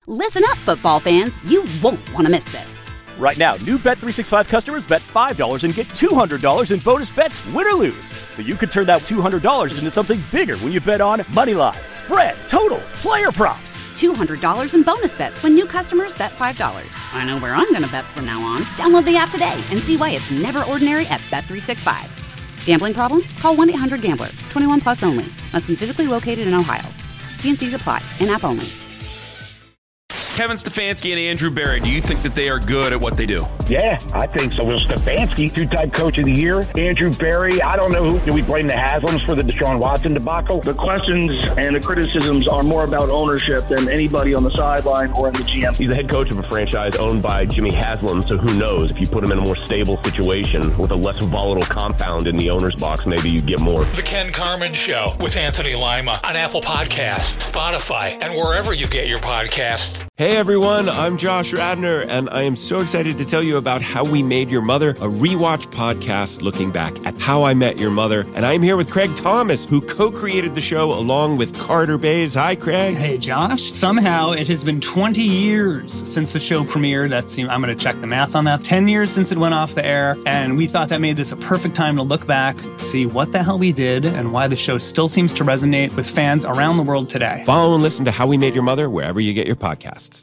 Listen up, football fans. You won't want to miss this. Right now, new Bet365 customers bet $5 and get $200 in bonus bets, win or lose. So you could turn that $200 into something bigger when you bet on money line, spread, totals, player props. $200 in bonus bets when new customers bet $5. I know where I'm going to bet from now on. Download the app today and see why it's never ordinary at Bet365. Gambling problem? Call 1-800-GAMBLER. 21 plus only. Must be physically located in Ohio. T&Cs apply. In-app only. Kevin Stefanski and Andrew Berry, do you think that they are good at what they do? Yeah, I think so. Well, Stefanski, two-time coach of the year. Andrew Berry, I don't know who. Do we blame the Haslams for the Deshaun Watson debacle? The questions and the criticisms are more about ownership than anybody on the sideline or in the GM. He's the head coach of a franchise owned by Jimmy Haslam, so who knows? If you put him in a more stable situation with a less volatile compound in the owner's box, maybe you get more. The Ken Carman Show with Anthony Lima on Apple Podcasts, Spotify, and wherever you get your podcasts. Hey everyone, I'm Josh Radner, and I am so excited to tell you about How We Made Your Mother, a rewatch podcast looking back at How I Met Your Mother. And I'm here with Craig Thomas, who co-created the show along with Carter Bays. Hi, Craig. Hey, Josh. Somehow it has been 20 years since the show premiered. I'm going to check the math on that. 10 years since it went off the air, and we thought that made this a perfect time to look back, see what the hell we did, and why the show still seems to resonate with fans around the world today. Follow and listen to How We Made Your Mother wherever you get your podcasts.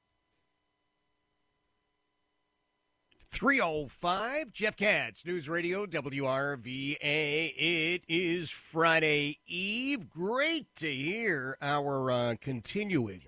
3:05, Jeff Katz, News Radio, WRVA. It is Friday Eve. Great to hear our continuing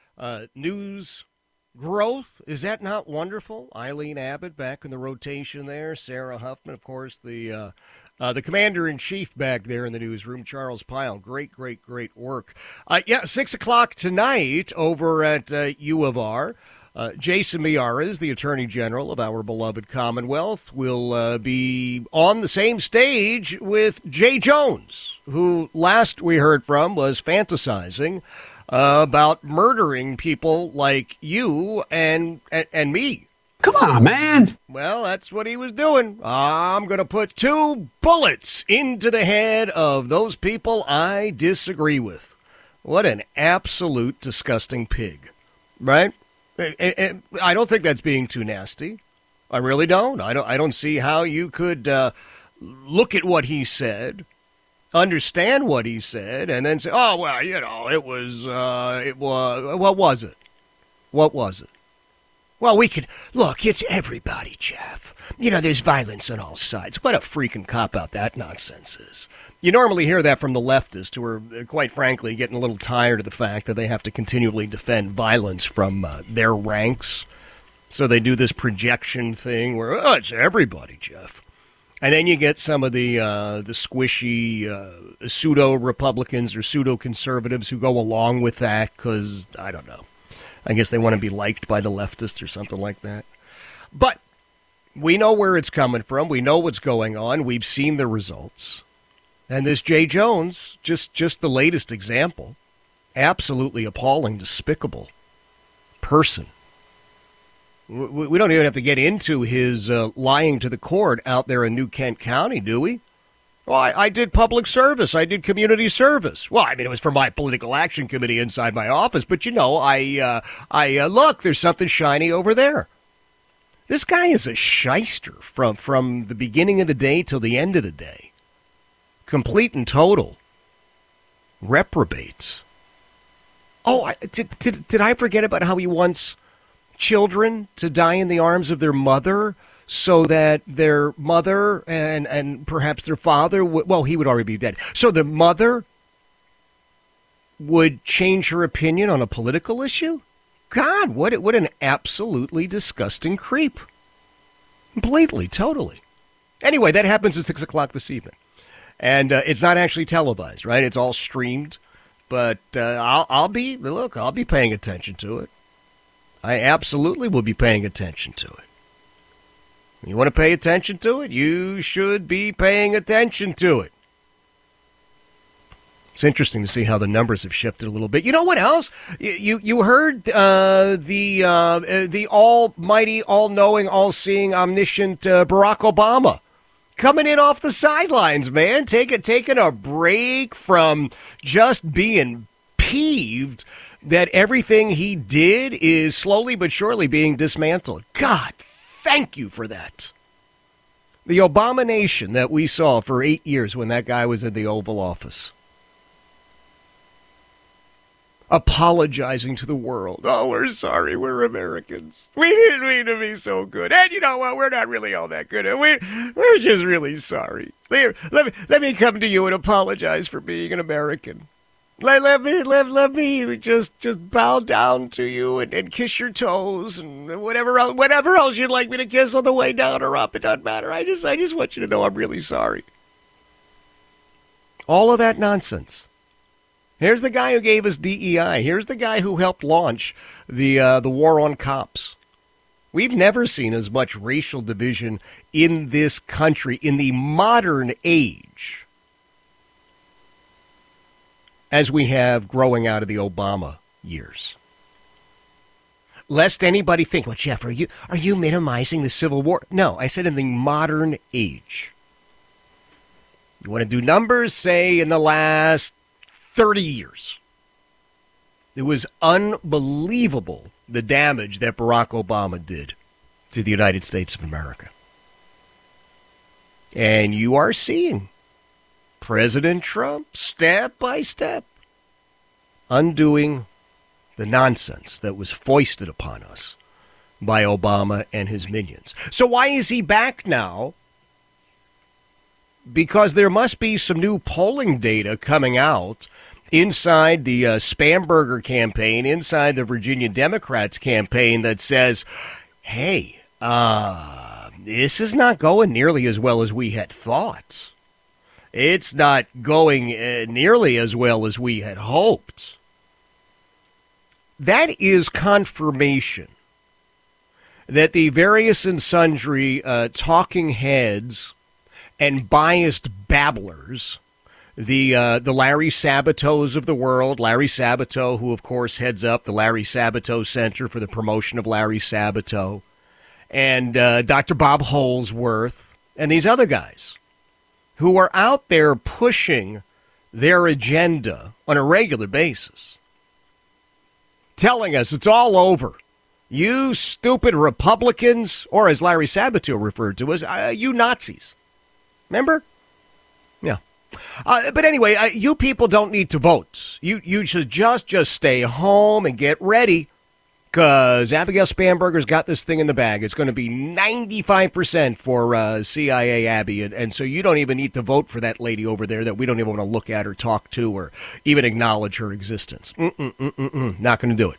news growth. Is that not wonderful? Eileen Abbott back in the rotation there. Sarah Huffman, of course, the commander-in-chief back there in the newsroom, Charles Pyle. Great work. 6 o'clock tonight over at U of R. Jason Miyares, the Attorney General of our beloved Commonwealth, will be on the same stage with Jay Jones, who last we heard from was fantasizing about murdering people like you and me. Come on, man. Well, that's what he was doing. I'm going to put 2 bullets into the head of those people I disagree with. What an absolute disgusting pig, right? I don't think that's being too nasty. I really don't. I don't see how you could look at what he said, understand what he said, and then say, "Oh well, it was what was it? What was it?" Well, we could look. It's everybody, Jeff. There's violence on all sides. What a freaking cop-out that nonsense is. You normally hear that from the leftists who are, quite frankly, getting a little tired of the fact that they have to continually defend violence from their ranks. So they do this projection thing where, it's everybody, Jeff. And then you get some of the squishy pseudo-Republicans or pseudo-conservatives who go along with that because, I don't know, I guess they want to be liked by the leftists or something like that. But we know where it's coming from. We know what's going on. We've seen the results. And this Jay Jones, just the latest example, absolutely appalling, despicable person. We don't even have to get into his lying to the court out there in New Kent County, do we? Well, I did public service. I did community service. Well, it was for my political action committee inside my office. But, I look, there's something shiny over there. This guy is a shyster from the beginning of the day till the end of the day. Complete and total reprobate. Oh, did I forget about how he wants children to die in the arms of their mother so that their mother and perhaps their father, he would already be dead. So the mother would change her opinion on a political issue? God, what an absolutely disgusting creep. Completely, totally. Anyway, that happens at 6 o'clock this evening. And it's not actually televised, right? It's all streamed. But I'll be paying attention to it. I absolutely will be paying attention to it. You want to pay attention to it? You should be paying attention to it. It's interesting to see how the numbers have shifted a little bit. You know what else? You heard the almighty, all-knowing, all-seeing, omniscient Barack Obama coming in off the sidelines, man, taking a break from just being peeved, that everything he did is slowly but surely being dismantled. God, thank you for that. The abomination that we saw for 8 years when that guy was in the Oval Office. Apologizing to the world. Oh, we're sorry, we're Americans. We didn't mean to be so good. And you know what? We're not really all that good. We're just really sorry. Let me come to you and apologize for being an American. Let me just bow down to you and kiss your toes and whatever else you'd like me to kiss on the way down or up. It doesn't matter. I just want you to know I'm really sorry. All of that nonsense. Here's the guy who gave us DEI. Here's the guy who helped launch the war on cops. We've never seen as much racial division in this country in the modern age as we have growing out of the Obama years. Lest anybody think, well, Jeff, are you minimizing the Civil War? No, I said in the modern age. You want to do numbers, say in the last 30 years. It was unbelievable the damage that Barack Obama did to the United States of America. And you are seeing President Trump, step by step, undoing the nonsense that was foisted upon us by Obama and his minions. So why is he back now? Because there must be some new polling data coming out inside the Spamberger campaign, inside the Virginia Democrats campaign that says, hey, this is not going nearly as well as we had thought. It's not going nearly as well as we had hoped. That is confirmation that the various and sundry talking heads and biased babblers, the Larry Sabatows of the world, Larry Sabato, who, of course, heads up the Larry Sabato Center for the Promotion of Larry Sabato, and Dr. Bob Holsworth, and these other guys who are out there pushing their agenda on a regular basis, telling us it's all over. You stupid Republicans, or as Larry Sabato referred to us, you Nazis. Remember? Yeah. But anyway, you people don't need to vote. You should just stay home and get ready, because Abigail Spamberger's got this thing in the bag. It's going to be 95% for CIA Abby, and so you don't even need to vote for that lady over there that we don't even want to look at or talk to or even acknowledge her existence. Not going to do it.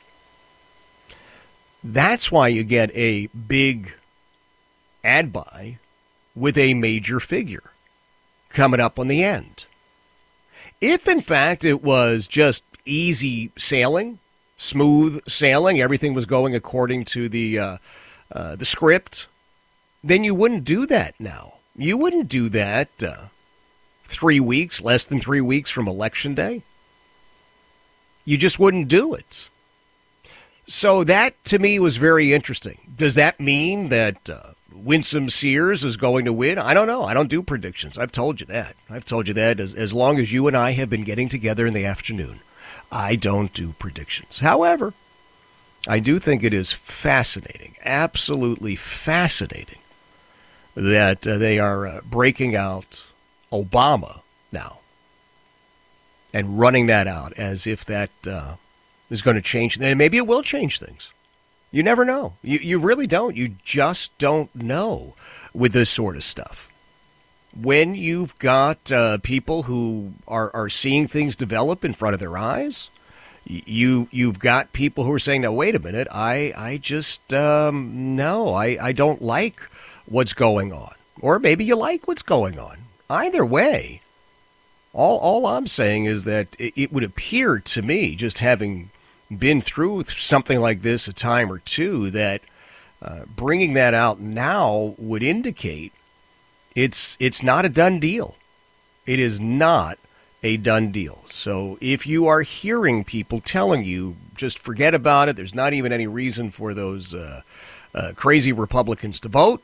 That's why you get a big ad buy with a major figure coming up on the end. If, in fact, it was just easy sailing, smooth sailing, everything was going according to the script, then you wouldn't do that now. You wouldn't do that 3 weeks, less than 3 weeks from Election Day. You just wouldn't do it. So that, to me, was very interesting. Does that mean that Winsome Sears is going to win? I don't know. I don't do predictions. I've told you that. As long as you and I have been getting together in the afternoon. I don't do predictions. However, I do think it is fascinating, absolutely fascinating, that they are breaking out Obama now and running that out as if that is going to change. And maybe it will change things. You never know. You really don't. You just don't know with this sort of stuff. When you've got people who are seeing things develop in front of their eyes, you've got people who are saying, now, wait a minute, I just, no, I don't like what's going on. Or maybe you like what's going on. Either way, all I'm saying is that it would appear to me, just having been through something like this a time or two, that bringing that out now would indicate it's not a done deal. It is not a done deal. So if you are hearing people telling you, just forget about it, there's not even any reason for those crazy Republicans to vote,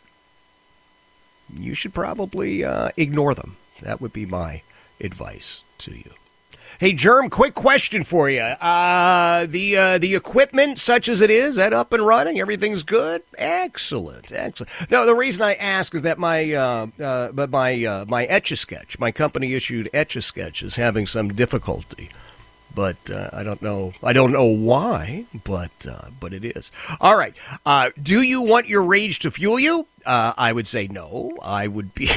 you should probably ignore them. That would be my advice to you. Hey, Germ, quick question for you. The equipment, such as it is, that up and running? Everything's good? Excellent. No, the reason I ask is that my Etch-a-Sketch, my company-issued Etch-a-Sketch, is having some difficulty. But I don't know why, but it is. All right. Do you want your rage to fuel you? I would say no. I would be...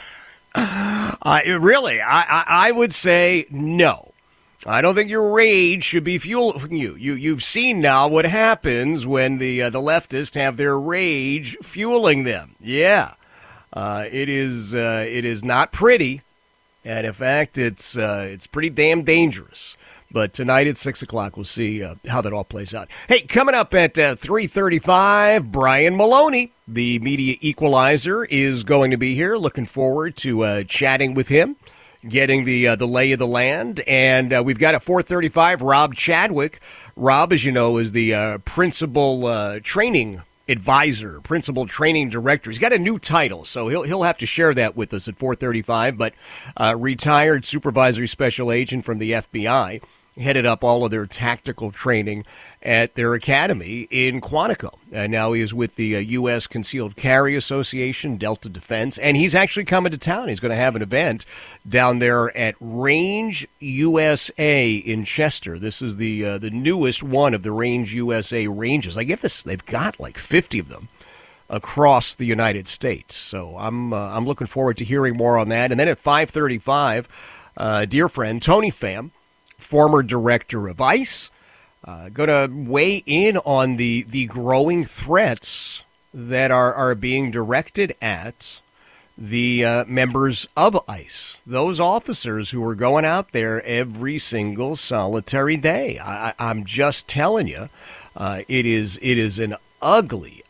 I would say no. I don't think your rage should be fueling you. You've seen now what happens when the leftists have their rage fueling them. Yeah, it is not pretty, and in fact, it's pretty damn dangerous. But tonight at 6 o'clock, we'll see how that all plays out. Hey, coming up at 3:35, Brian Maloney, the media equalizer, is going to be here. Looking forward to chatting with him, getting the lay of the land. And we've got at 4:35, Rob Chadwick. Rob, as you know, is the principal training advisor, principal training director. He's got a new title, so he'll have to share that with us at 4:35. But retired supervisory special agent from the FBI. Headed up all of their tactical training at their academy in Quantico. Now he is with the U.S. Concealed Carry Association, Delta Defense, and he's actually coming to town. He's going to have an event down there at Range USA in Chester. This is the newest one of the Range USA ranges. I guess they've got like 50 of them across the United States. So I'm looking forward to hearing more on that. And then at 5:35, dear friend Tony Pham, former director of ICE, going to weigh in on the growing threats that are being directed at the members of ICE, those officers who are going out there every single solitary day. I'm just telling you, it is an ugly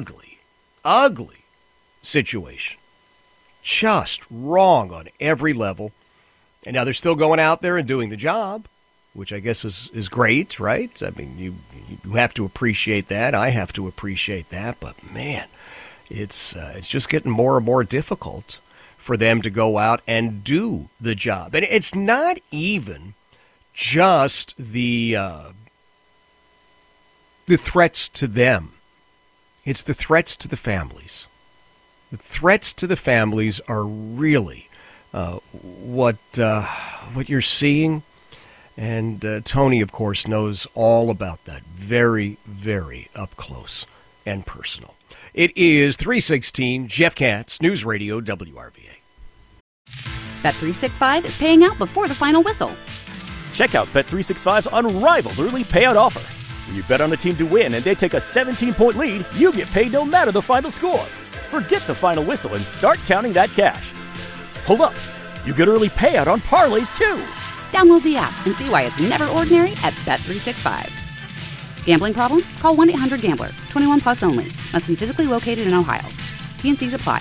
situation. Just wrong on every level. And now they're still going out there and doing the job, which I guess is great, right? I mean, you have to appreciate that. I have to appreciate that. But, man, it's just getting more and more difficult for them to go out and do the job. And it's not even just the threats to them. It's the threats to the families. The threats to the families are really what you're seeing, and Tony, of course, knows all about that. Very, very up close and personal. It is 3:16. Jeff Katz, News Radio WRVA. Bet365 is paying out before the final whistle. Check out Bet365's unrivaled early payout offer. When you bet on a team to win and they take a 17-point lead, you get paid no matter the final score. Forget the final whistle and start counting that cash. Hold up. You get early payout on parlays, too. Download the app and see why it's never ordinary at Bet365. Gambling problem? Call 1-800-GAMBLER. 21 plus only. Must be physically located in Ohio. T&Cs apply.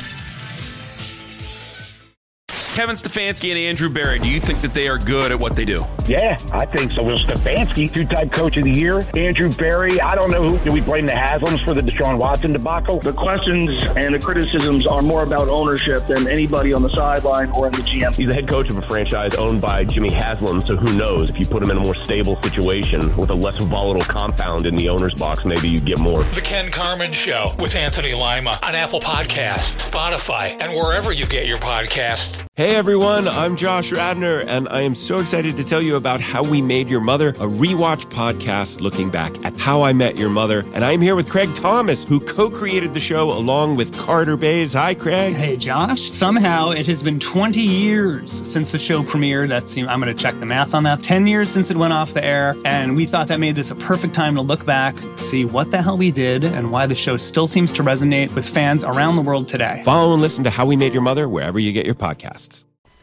Kevin Stefanski and Andrew Berry, do you think that they are good at what they do? Yeah, I think so. Will Stefanski, two-time coach of the year. Andrew Berry, I don't know who. Do we blame the Haslams for the Deshaun Watson debacle? The questions and the criticisms are more about ownership than anybody on the sideline or in the GM. He's the head coach of a franchise owned by Jimmy Haslam, so who knows? If you put him in a more stable situation with a less volatile compound in the owner's box, maybe you get more. The Ken Carman Show with Anthony Lima on Apple Podcasts, Spotify, and wherever you get your podcasts. Hey everyone, I'm Josh Radner, and I am so excited to tell you about How We Made Your Mother, a rewatch podcast looking back at How I Met Your Mother. And I'm here with Craig Thomas, who co-created the show along with Carter Bays. Hi, Craig. Hey, Josh. Somehow it has been 20 years since the show premiered. I'm going to check the math on that. 10 years since it went off the air, and we thought that made this a perfect time to look back, see what the hell we did, and why the show still seems to resonate with fans around the world today. Follow and listen to How We Made Your Mother wherever you get your podcasts.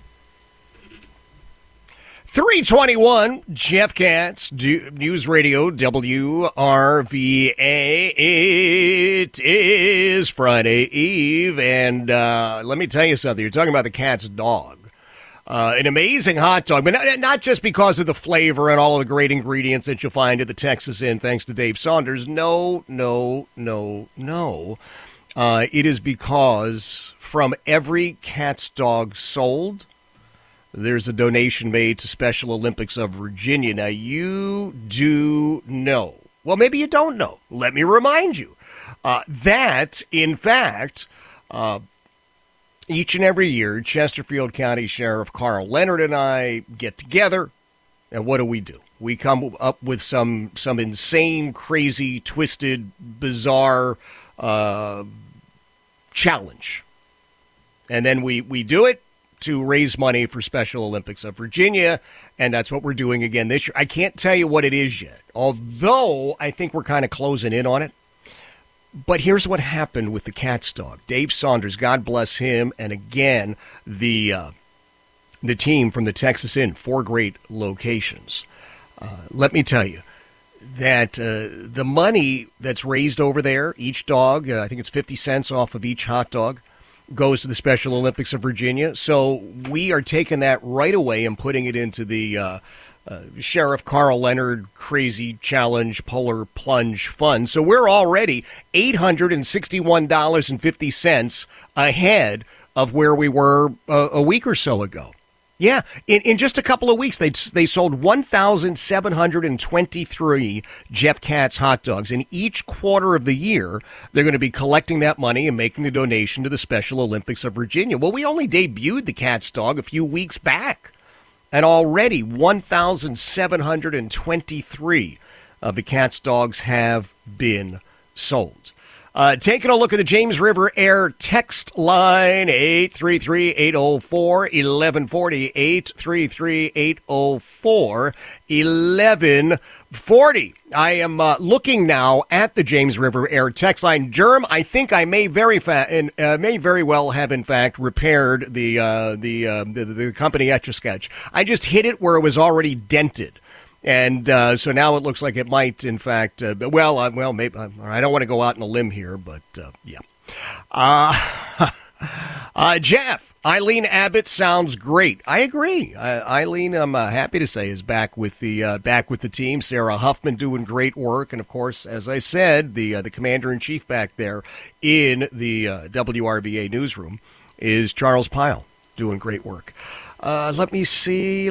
3:21, Jeff Katz, News Radio WRVA. It is Friday Eve, and let me tell you something. You're talking about the Katz dog. An amazing hot dog, but not just because of the flavor and all of the great ingredients that you'll find at the Texas Inn, thanks to Dave Saunders. No. It is because from every Katz dog sold, there's a donation made to Special Olympics of Virginia. Now, you do know, well, maybe you don't know. Let me remind you that, in fact, each and every year, Chesterfield County Sheriff Carl Leonard and I get together, and what do? We come up with some insane, crazy, twisted, bizarre challenge. And then we do it to raise money for Special Olympics of Virginia, and that's what we're doing again this year. I can't tell you what it is yet, although I think we're kind of closing in on it. But here's what happened with the Cats dog. Dave Saunders, God bless him, and again, the team from the Texas Inn, 4 great locations. Let me tell you that the money that's raised over there, each dog, I think it's 50 cents off of each hot dog, goes to the Special Olympics of Virginia. So we are taking that right away and putting it into the Sheriff Carl Leonard Crazy Challenge Polar Plunge Fund. So we're already $861.50 ahead of where we were a week or so ago. Yeah, in just a couple of weeks, they sold 1,723 Jeff Katz hot dogs. And each quarter of the year, they're going to be collecting that money and making the donation to the Special Olympics of Virginia. Well, we only debuted the Katz dog a few weeks back. And already 1,723 of the Katz dogs have been sold. Taking a look at the James River Air text line, 833-804-1140, 833-804-1140. I am looking now at the James River Air text line. Germ, I think I may very well have, in fact, repaired the company Etch-a-Sketch. I just hit it where it was already dented. And so now it looks like it might, in fact, maybe I don't want to go out on a limb here, but yeah. Jeff, Eileen Abbott sounds great. I agree. Eileen, I'm happy to say, is back with the team. Sarah Huffman doing great work, and of course, as I said, the commander-in-chief back there in the WRBA newsroom is Charles Pyle doing great work. Let me see.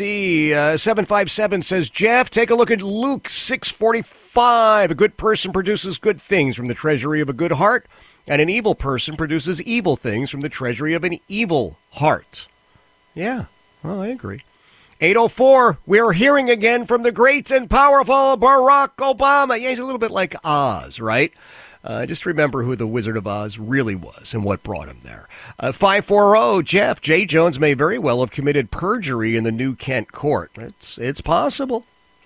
757 says, Jeff, take a look at Luke 6:45. A good person produces good things from the treasury of a good heart, and an evil person produces evil things from the treasury of an evil heart. Yeah, well, I agree. 804, we're hearing again from the great and powerful Barack Obama. Yeah, he's a little bit like Oz, right? Just remember who the Wizard of Oz really was and what brought him there. 540, Jeff, Jay Jones may very well have committed perjury in the New Kent court. It's possible.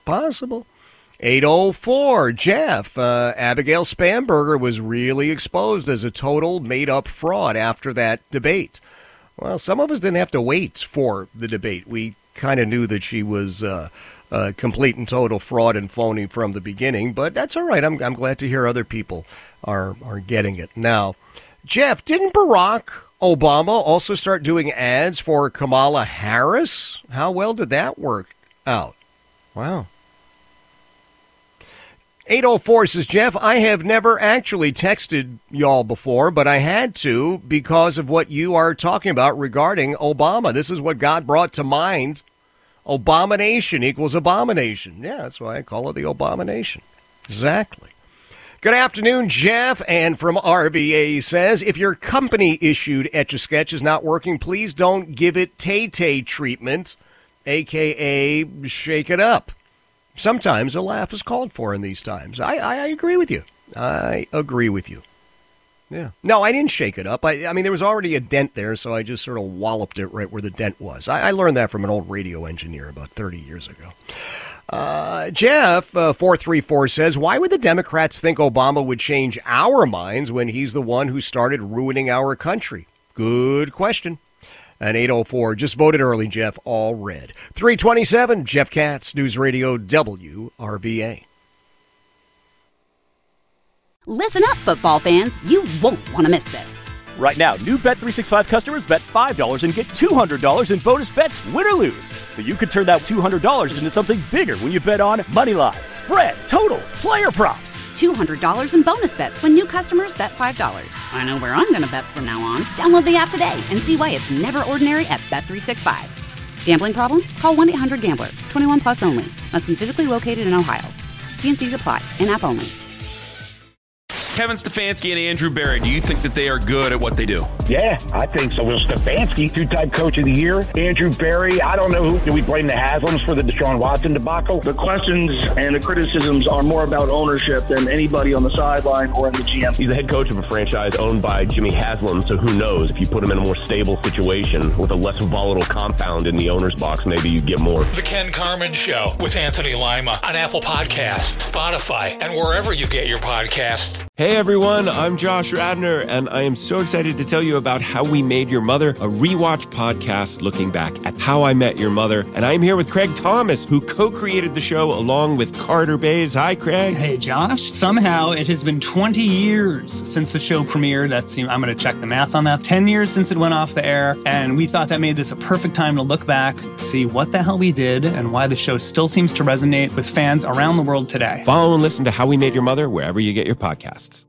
804, Jeff, Abigail Spanberger was really exposed as a total made-up fraud after that debate. Well, some of us didn't have to wait for the debate. We kind of knew that she was complete and total fraud and phony from the beginning, but that's all right. I'm glad to hear other people are getting it. Now, Jeff, didn't Barack Obama also start doing ads for Kamala Harris? How well did that work out? Wow. 804 says, Jeff, I have never actually texted y'all before, but I had to because of what you are talking about regarding Obama. This is what God brought to mind. Abomination equals abomination. Yeah, that's why I call it the Abomination. Exactly. Good afternoon, Jeff. And from RVA says, if your company-issued Etch-a-Sketch is not working, please don't give it Tay-Tay treatment, a.k.a. shake it up. Sometimes a laugh is called for in these times. I agree with you. I agree with you. Yeah. No, I didn't shake it up. I mean, there was already a dent there, so I just sort of walloped it right where the dent was. I learned that from an old radio engineer about 30 years ago. Jeff, 434 says, why would the Democrats think Obama would change our minds when he's the one who started ruining our country? Good question. And 804, just voted early, Jeff, all red. 327, Jeff Katz, News Radio WRBA. Listen up, football fans. You won't want to miss this. Right now, new Bet365 customers bet $5 and get $200 in bonus bets, win or lose. So you could turn that $200 into something bigger when you bet on moneyline, spread, totals, player props. $200 in bonus bets when new customers bet $5. I know where I'm going to bet from now on. Download the app today and see why it's never ordinary at Bet365. Gambling problem? Call 1-800-GAMBLER. 21 plus only. Must be physically located in Ohio. T&Cs apply. In-app only. Kevin Stefanski and Andrew Berry, do you think that they are good at what they do? Yeah, I think so. Will Stefanski, two-time coach of the year. Andrew Berry, I don't know who. Do we blame the Haslams for the Deshaun Watson debacle? The questions and the criticisms are more about ownership than anybody on the sideline or in the GM. He's the head coach of a franchise owned by Jimmy Haslam, so who knows? If you put him in a more stable situation with a less volatile compound in the owner's box, maybe you get more. The Ken Carman Show with Anthony Lima on Apple Podcasts, Spotify, and wherever you get your podcasts. Hey everyone, I'm Josh Radnor, and I am so excited to tell you about How We Made Your Mother, a rewatch podcast looking back at How I Met Your Mother. And I'm here with Craig Thomas, who co-created the show along with Carter Bays. Hi, Craig. Hey, Josh. Somehow it has been 20 years since the show premiered. I'm going to check the math on that. 10 years since it went off the air, and we thought that made this a perfect time to look back, see what the hell we did, and why the show still seems to resonate with fans around the world today. Follow and listen to How We Made Your Mother wherever you get your podcasts.